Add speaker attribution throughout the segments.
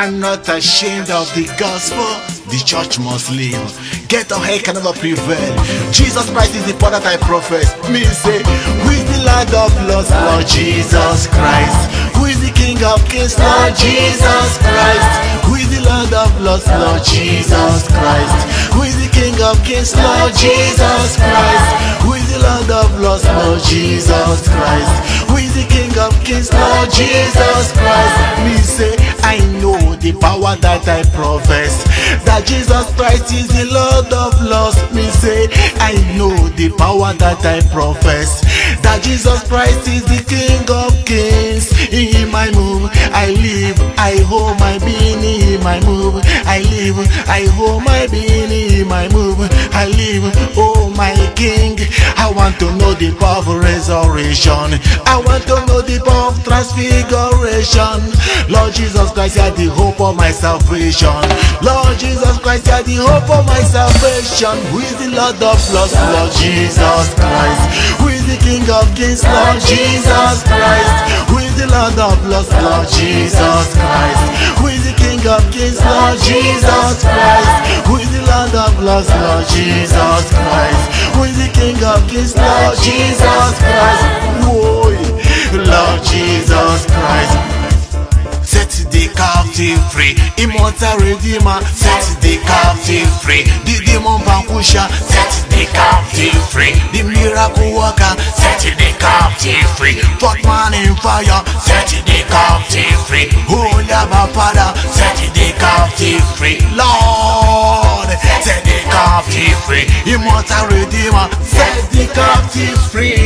Speaker 1: I'm not ashamed of the gospel. The church must live. Get of hell can never prevail. Jesus Christ is the power that I profess. Me say, who is the Lord of Lords? Lord Jesus Christ. Who is the King of Kings? Lord Jesus Christ. Who is the Lord of Lords? Lord Jesus Christ. Who is the King of Kings? Lord Jesus Christ. Who is the Lord of Lords? Lord Jesus Christ. Who is the King of Kings? Lord Jesus Christ. Me say, I know the power that I profess, that Jesus Christ is the Lord of Lords. Me say, I know the power that I profess, that Jesus Christ is the King of Kings. In Him I move, I live, I hold my being. In Him I move, I live, I hold my being. In Him I move, I live. Oh my King, I want to know the power of resurrection. I want to know the power of transfiguration. Lord Jesus Christ, you are the hope of my salvation. Lord Jesus Christ, you are the hope of my salvation. Who is the Lord of Lords? Lord Jesus Christ. Who is the King of Kings? Lord Jesus Christ. Who is the Lord of Lords? Lord Jesus Christ. Who is the King of Kings? Lord Jesus Christ. Who is the Lord of Lords? Lord Jesus Christ. Who is the King of Kings? Lord Jesus Christ. Whoa, Lord Jesus Christ. Set the captive free, immortal redeemer. Set the captive free, the demon vanquisher. Set the captive free, the miracle worker. Set the captive free, fourth man in fire. Set the captive free, holy Abba Father. Set the captive free, Lord. Set the captive free, immortal redeemer. Set the captive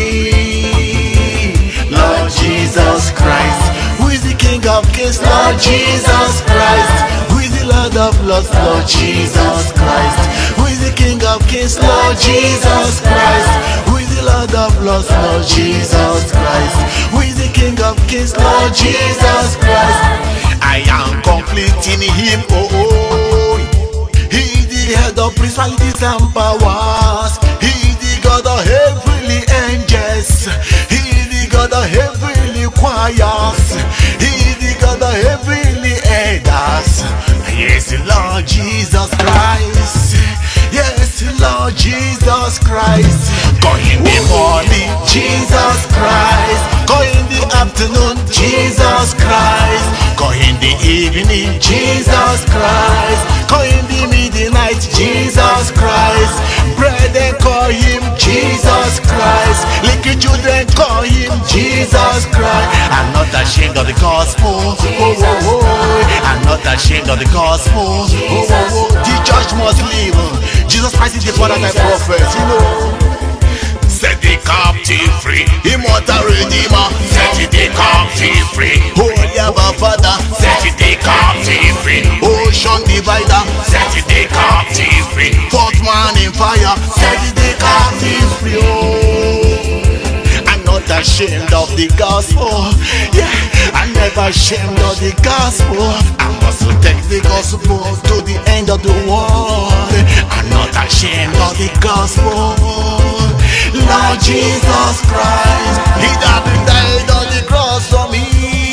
Speaker 1: free, Lord Jesus Christ. Who is the King of Kings? Lord Jesus Christ. Who is the Lord of Lords? Lord Jesus Christ. Who is the King of Kings? Lord Jesus Christ. Who is the Lord of Lords? Lord Jesus Christ. Who is the King of Kings? Lord Jesus Christ. I am complete in Him. Oh, oh. He is the head of principalities and powers. He is the God of heavenly angels. He is the God of heavenly choirs. He is the God of heavenly elders. Yes, Lord Jesus Christ. Yes, Lord Jesus Christ. Go in the morning, Jesus Christ. Go in the afternoon, Jesus Christ. Go in the evening, Jesus Christ. Go in the midnight, Jesus Christ. Brethren, call Him Jesus Christ. Little children, call Him Jesus Christ. I'm not ashamed of the gospel. Oh, oh, oh. I'm not ashamed of the gospel. Oh, oh, oh. The church must live. Jesus Christ is the power that I profess. You know. Set the captive free, immortal redeemer. Set the captive free, holy Abba Father. Set the captive free, ocean divider. Set the captive free, fourth man in fire. Set the captive free. Oh, I'm not ashamed of the gospel. Yeah, I'm never ashamed of the gospel. I must take the gospel to the end of the world. I'm not ashamed of the gospel. Lord Jesus Christ, He that died on the cross for me.